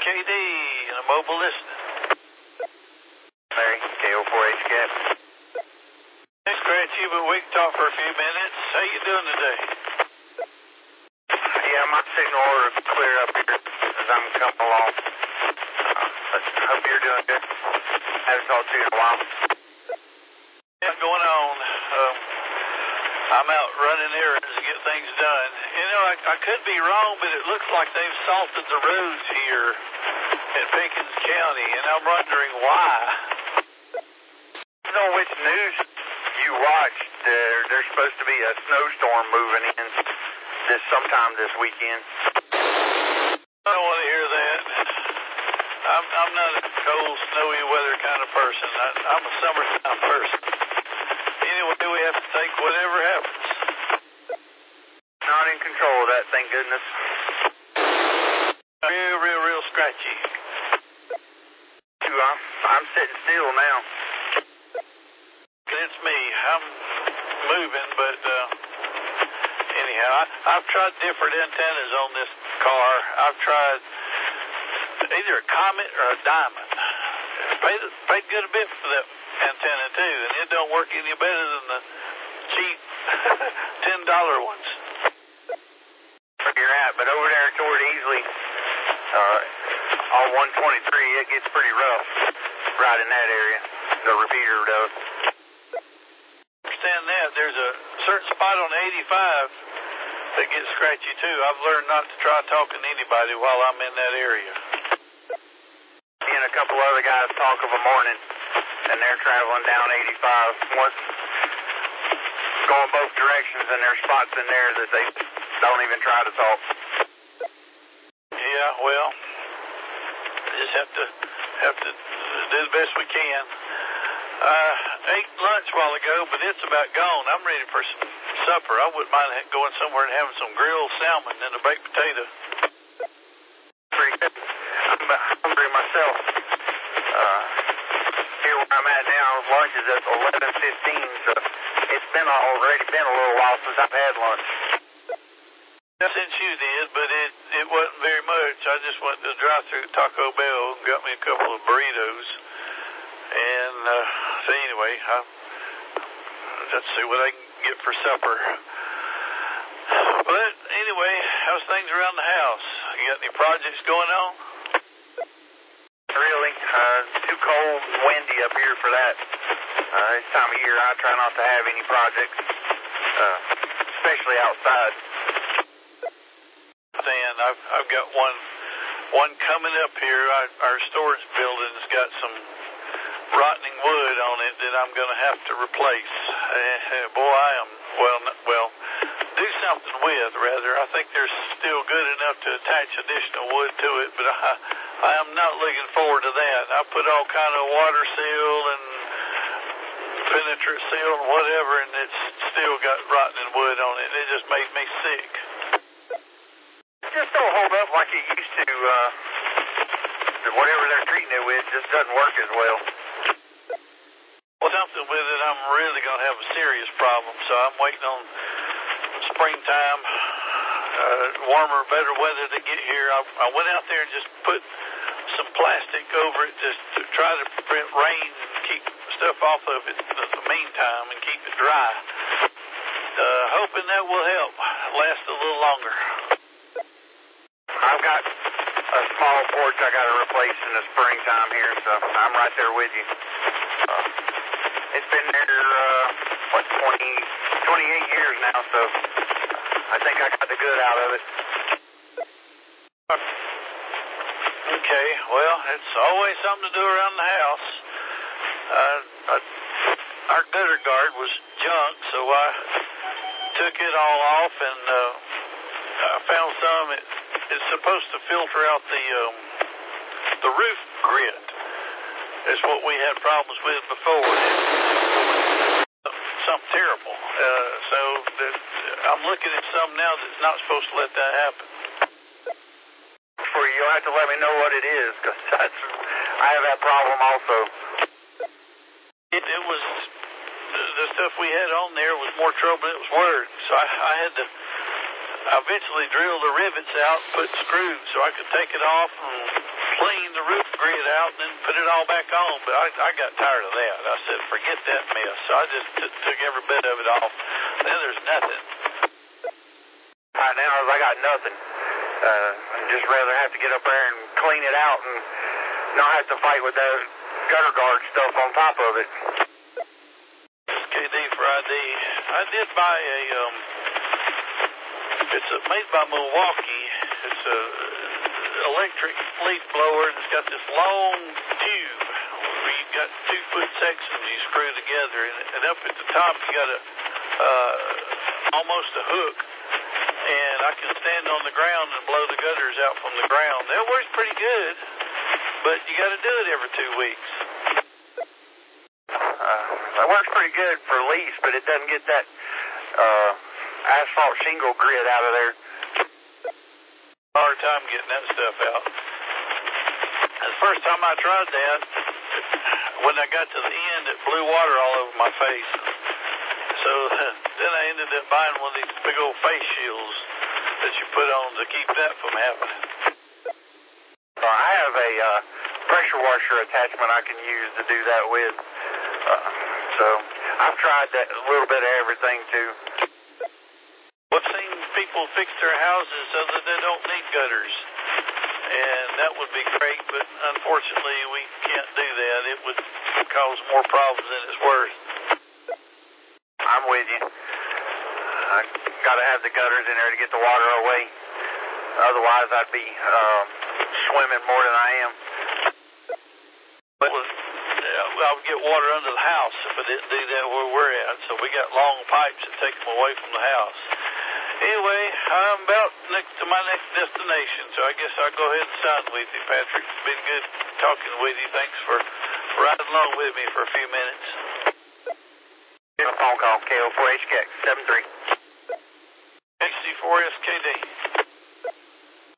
KD and a mobile listening. Larry, KO4H Cat. Hey, Scratchy, but we can talk for a few minutes. How you doing today? Yeah, my signal is clear up here as I'm coming along. But I hope you're doing good. Haven't talked to you in a while. Yeah, going on. I'm out running errands to get things done. You know, I could be wrong, but it looks like they've salted the roads here in Pickens County, and I'm wondering why. You know which news you watched? There's supposed to be a snowstorm moving in sometime this weekend. I don't want to hear that. I'm not a cold, snowy weather kind of person. I'm a summertime person. Anyway, we have to take whatever happens. Not in control of that, thank goodness. Real scratchy. I'm sitting still now. It's me. I'm moving, but anyhow, I've tried different antennas on this car. I've tried either a Comet or a Diamond. Paid good a bit for that antenna too, and it don't work any better than the cheap $10 ones. Where you're at, but over there toward Easley, on 123, it gets pretty rough right in that area. The repeater does. Understand that. There's a certain spot on 85 that gets scratchy too. I've learned not to try talking to anybody while I'm in that area. Me and a couple other guys talk of a morning, and they're traveling down 85. Once going both directions, and there's spots in there that they don't even try to talk. Yeah, well, we just have to do the best we can. Ate lunch a while ago, but it's about gone. I'm ready for some supper. I wouldn't mind going somewhere and having some grilled salmon and a baked potato. Pretty good. I'm hungry myself. Here where I'm at now, lunch is at 11:15, so it's already been a little while since I've had lunch. Since you did, but it wasn't very much. I just went to the drive-thru Taco Bell and got me a couple of burritos. And so anyway, let's see what I can get for supper. But anyway, how's things around the house? You got any projects going on? Really? Too cold and windy up here for that. This time of year, I try not to have any projects, especially outside. And I've got one coming up here. Our storage building's got some rotting wood on it that I'm going to have to replace. Boy, I am, do something with, rather. I think they're still good enough to attach additional wood to it, but I am not looking forward to that. I put all kind of water seal and penetrant seal and whatever, and it's still got rotting wood on it. It just made me sick. Just don't hold up like it used to. Whatever they're treating it with just doesn't work as well. Well, something with it, I'm really going to have a serious problem, so I'm waiting on springtime, warmer, better weather to get here. I went out there and just put some plastic over it just to try to prevent rain and keep stuff off of it in the meantime and keep it dry. Hoping that will help last a little longer. I've got a small porch I got to replace in the springtime here, so I'm right there with you. It's been there, 28 years now, so I think I got the good out of it. Okay, well, it's always something to do around the house. Our gutter guard was junk, so I took it all off and I found some. It's supposed to filter out the roof grit. It's what we had problems with before. Something terrible. So I'm looking at some now that's not supposed to let that happen. You'll have to let me know what it is, because I have that problem also. It was the stuff we had on there was more trouble than it was worth. So I had to eventually drill the rivets out, put screws so I could take it off and the roof grid out and then put it all back on, but I got tired of that. I said, forget that mess. So I just took every bit of it off. Then there's nothing. Right now, I got nothing. I'd just rather have to get up there and clean it out and not have to fight with that gutter guard stuff on top of it. KD for ID. I did buy it's made by Milwaukee. It's a electric leaf blower, and it's got this long tube where you've got 2-foot sections you screw together, and up at the top you got almost a hook, and I can stand on the ground and blow the gutters out from the ground. That works pretty good, but you got to do it every 2 weeks. That works pretty good for lease, but it doesn't get that asphalt shingle grit out of there. Hard time getting that stuff out. The first time I tried that, when I got to the end, it blew water all over my face. So then I ended up buying one of these big old face shields that you put on to keep that from happening. I have a pressure washer attachment I can use to do that with. So I've tried that, a little bit of everything too. I've seen people fix their houses so that they don't need gutters, and that would be great, but unfortunately we can't do that. It would cause more problems than it's worth. I'm with you. I got to have the gutters in there to get the water away. Otherwise I'd be swimming more than I am. But I would get water under the house if I didn't do that where we're at, so we got long pipes that take them away from the house. Anyway, I'm about to my next destination, so I guess I'll go ahead and sign with you, Patrick. It's been good talking with you. Thanks for riding along with me for a few minutes. Get a phone call, KO4HK 73. XC4SKD.